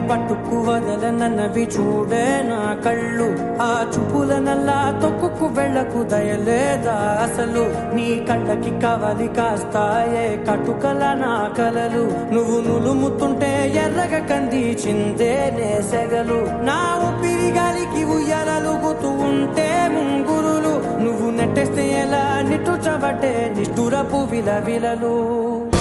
పట్టుకు వదలనన్నవి చూడే నా కళ్ళు. ఆ చూపుల నల్లా తొక్కుకు వెళ్ళకు దయలేదా అసలు. నీ కళ్ళకి కవలి కాస్తాయే కటుకల నా కలలు. నువ్వు నులుముతుంటే ఎర్రగ కంది చిందే నేసెగలు. నా ఊపిరి గాలికి ఉయ్యాలలుగుతూ ఉంటే ముంగురులు. నువ్వు నెట్టేస్తే ఎలా నిట్టుచబట్టే నిష్ఠురపు విలవిలలు.